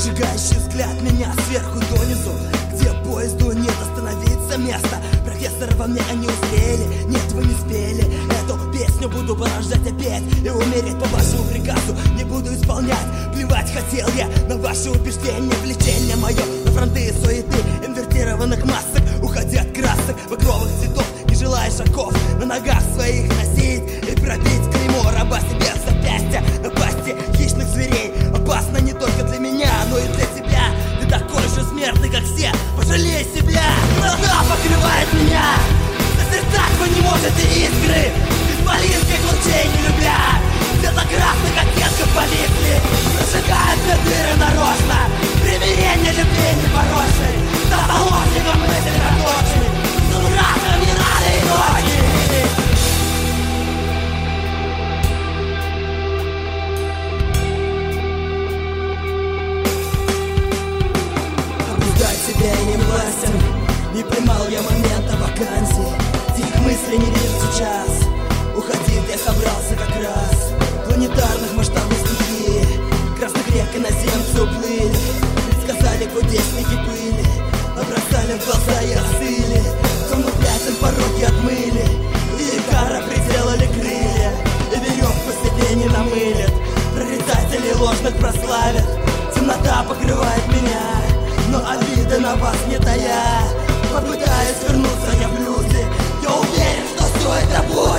Прожигающий взгляд меня сверху донизу, где поезду нет остановиться места. Профессора во мне они узрели, нет, вы не спели. Эту песню буду порождать опять и умереть по вашему приказу не буду исполнять. Плевать хотел я на ваши убеждения, влечение мое на фронты и суеты инвертированных масок. Уходи от красок, багровых цветов, не желая шагов на ногах своих носить и пробить клеймо раба себе в запястье. Напасти хищных зверей опасно не только для меня, но и для тебя. Ты такой же смертный, как все, пожалей себя. Глаза покрывает меня, созерцать вы не можете искры исполинских лучей не любя. Светло-красных оттенков повисли, прожигают все дыры нарочно. Примирение любви непорочной, за заложником мысли проточной, с мраком не надо и ночи. Себя и не властен, не поймал я момента вакансии. Тих мыслей не вижу сейчас, уходить я собрался как раз. Планетарных масштабов стихии, красных рек иноземцы уплыли. Предсказали кудесники пыли, набросали в глаза и остыли. Темных пятен пороги отмыли, и кара приделали крылья, и веревку себе не намылят, прорицатели ложных прославят. Темнота покрывает меня, но обиды на вас не тая. Попытаюсь вернуться я в люди, я уверен, что все это будет.